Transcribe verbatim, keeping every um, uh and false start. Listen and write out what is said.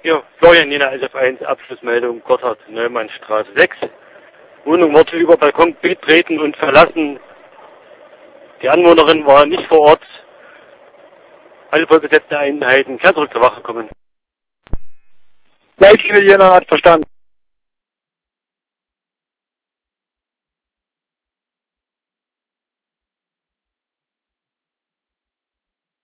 Hier, Florian, Nina, S F eins, Abschlussmeldung, Gotthard, Neumannstraße sechs. Wohnung wurde über Balkon betreten und verlassen. Die Anwohnerin war nicht vor Ort. Alle vollbesetzte Einheiten, kann zurück zur Wache kommen. Leitstelle Jena hat verstanden.